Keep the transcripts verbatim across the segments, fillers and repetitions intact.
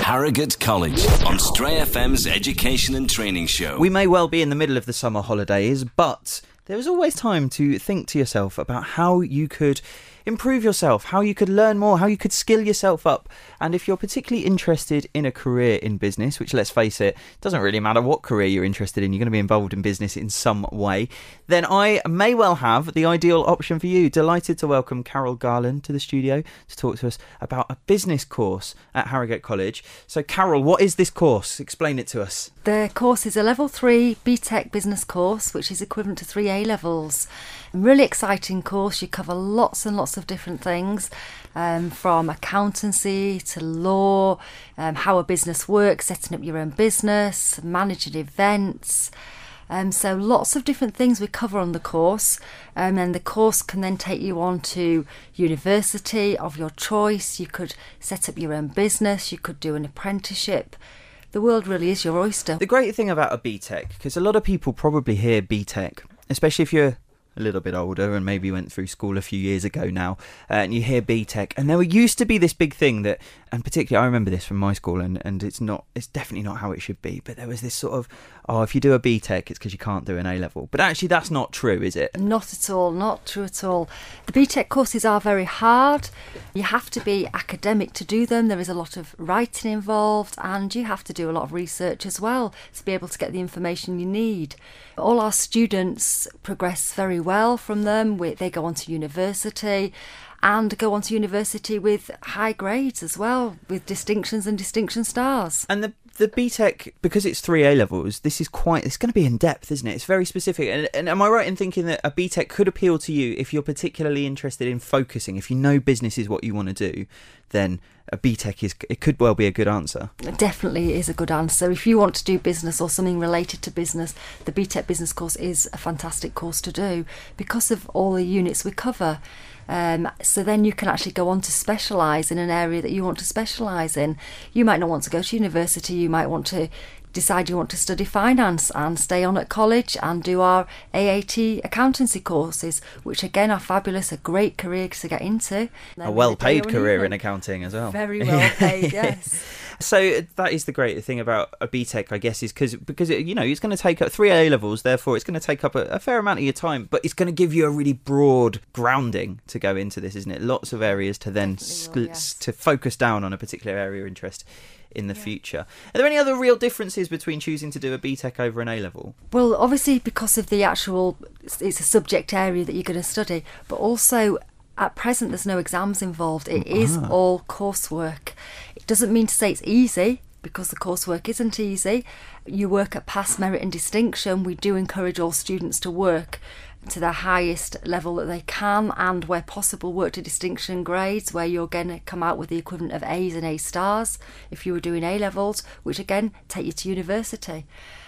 Harrogate College on Stray F M's Education and Training Show. We may well be in the middle of the summer holidays, but there is always time to think to yourself about how you could improve yourself, how you could learn more, how you could skill yourself up. And if you're particularly interested in a career in business, which, let's face it, doesn't really matter what career you're interested in, you're going to be involved in business in some way, then I may well have the ideal option for you. Delighted to welcome Carol Garland to the studio to talk to us about a business course at Harrogate College. So Carol, what is this course? Explain it to us. The course is a level three B Tech business course, which is equivalent to three A levels. A really exciting course. You cover lots and lots of different things, um, from accountancy to law, um, how a business works, setting up your own business, managing events. Um, so lots of different things we cover on the course, um, and the course can then take you on to university of your choice. You could set up your own business, you could do an apprenticeship. The world really is your oyster. The great thing about a B Tech, because a lot of people probably hear B Tech, especially if you're a little bit older and maybe went through school a few years ago now, uh, and you hear B Tech, and there used to be this big thing that, and particularly I remember this from my school, and, and it's not, it's definitely not how it should be, but there was this sort of, oh, if you do a B Tech, it's because you can't do an A level. But actually that's not true, is it? Not at all, not true at all. The B Tech courses are very hard. You have to be academic to do them. There is a lot of writing involved, and you have to do a lot of research as well to be able to get the information you need. All our students progress very well from them. We, they go on to university and go on to university with high grades as well, with distinctions and distinction stars. And the the B Tech, because it's three A levels, this is quite, it's going to be in depth, isn't it? It's very specific. And, and am I right in thinking that a B Tech could appeal to you if you're particularly interested in focusing? If you know business is what you want to do, then a B Tech is, it could well be a good answer. It definitely is a good answer. If you want to do business or something related to business, the B Tech business course is a fantastic course to do because of all the units we cover. Um, so then you can actually go on to specialise in an area that you want to specialise in. You might not want to go to university, you might want to decide you want to study finance and stay on at college and do our A A T accountancy courses, which again are fabulous, a great career to get into. A well-paid career in accounting as well. Very well paid, yes. So that is the great thing about a B Tech, I guess, is because because it, you know, it's going to take up three A levels, therefore it's going to take up a, a fair amount of your time, but it's going to give you a really broad grounding to go into this, isn't it? Lots of areas to then will, yes. to focus down on a particular area of interest in the yeah. future. Are there any other real differences between choosing to do a B Tech over an A level? Well, obviously because of the actual, it's a subject area that you're going to study, but also at present there's no exams involved. It is Ah. all coursework. It doesn't mean to say it's easy, because the coursework isn't easy. You work at pass, merit and distinction. We do encourage all students to work to the highest level that they can, and where possible work to distinction grades, where you're going to come out with the equivalent of A's and A stars if you were doing A levels, which again take you to university.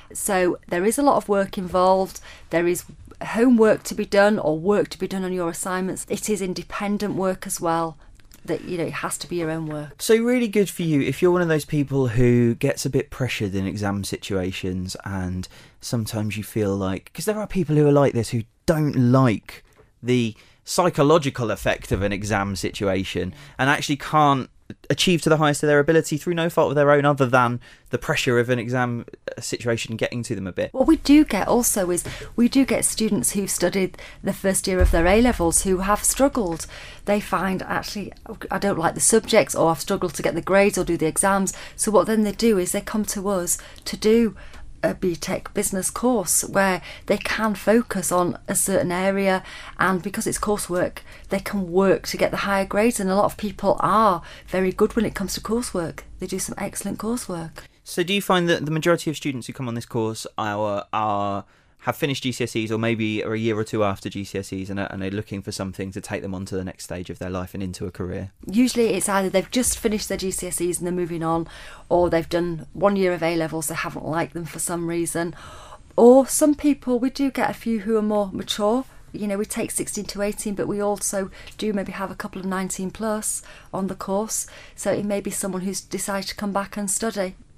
So there is a lot of work involved. There is homework to be done or work to be done on your assignments. It is independent work as well. That, you know, it has to be your own work. So really good for you if you're one of those people who gets a bit pressured in exam situations, and sometimes you feel like, because there are people who are like this who don't like the psychological effect of an exam situation and actually can't achieve to the highest of their ability through no fault of their own other than the pressure of an exam situation getting to them a bit. What we do get also is we do get students who've studied the first year of their A-levels who have struggled. They find, actually, I don't like the subjects, or I've struggled to get the grades or do the exams. So what then they do is they come to us to do a B Tech business course where they can focus on a certain area, and because it's coursework they can work to get the higher grades, and a lot of people are very good when it comes to coursework. They do some excellent coursework. So do you find that the majority of students who come on this course are, are have finished G C S Es, or maybe are a year or two after G C S Es, and are, and are looking for something to take them on to the next stage of their life and into a career? Usually it's either they've just finished their G C S Es and they're moving on, or they've done one year of A-levels, they haven't liked them for some reason, or some people, we do get a few who are more mature. You know, we take sixteen to eighteen, but we also do maybe have a couple of nineteen plus on the course, so it may be someone who's decided to come back and study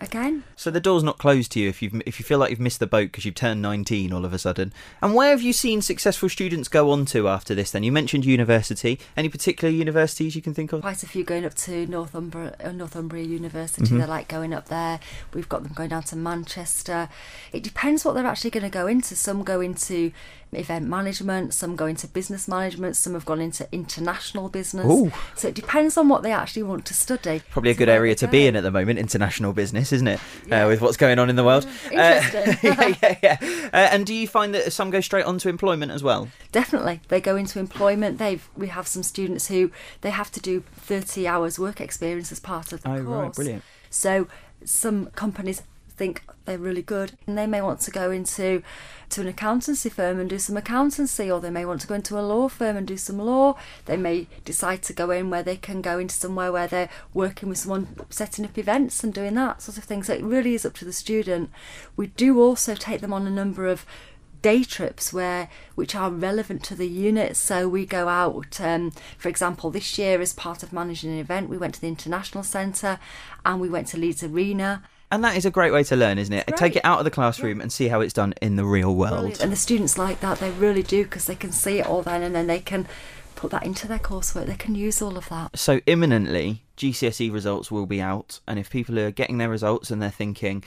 again. So the door's not closed to you if you if you feel like you've missed the boat because you've turned nineteen all of a sudden. And where have you seen successful students go on to after this then? You mentioned university. Any particular universities you can think of? Quite a few going up to Northumbria, uh, Northumbria University. Mm-hmm. They like going up there. We've got them going down to Manchester. It depends what they're actually going to go into. Some go into event management, some go into business management, some have gone into international business. Ooh. So it depends on what they actually want to study. Probably a good area to be in at the moment, international business, isn't it? Yeah. Uh, with what's going on in the world. Interesting. Uh, yeah, yeah, yeah. Uh, and do you find that some go straight on to employment as well? Definitely. They go into employment. They've we have some students who they have to do thirty hours work experience as part of the Oh, course. right, brilliant. So some companies think they're really good and they may want to go into to an accountancy firm and do some accountancy, or they may want to go into a law firm and do some law. They may decide to go in where they can go into somewhere where they're working with someone setting up events and doing that sort of thing. So it really is up to the student. We do also take them on a number of day trips where which are relevant to the unit. So we go out, um, for example, this year as part of managing an event, we went to the International Centre and we went to Leeds Arena. And that is a great way to learn, isn't it? Great. Take it out of the classroom yeah. and see how it's done in the real world. Brilliant. And the students like that, they really do, because they can see it all then and then they can put that into their coursework. They can use all of that. So imminently, G C S E results will be out, and if people are getting their results and they're thinking,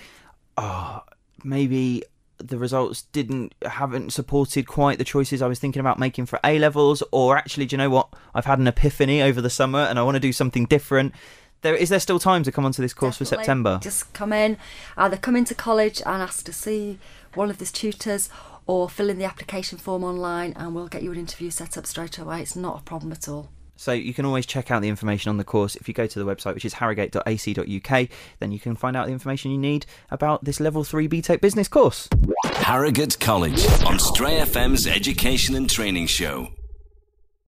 oh, maybe the results didn't haven't supported quite the choices I was thinking about making for A-levels, or actually, do you know what? I've had an epiphany over the summer and I want to do something different. There, is there still time to come onto this course Definitely. for September? Just come in, either come into college and ask to see one of the tutors, or fill in the application form online and we'll get you an interview set up straight away. It's not a problem at all. So you can always check out the information on the course. If you go to the website, which is harrogate dot a c dot u k, then you can find out the information you need about this Level three B Tech Business course. Harrogate College on Stray F M's Education and Training Show.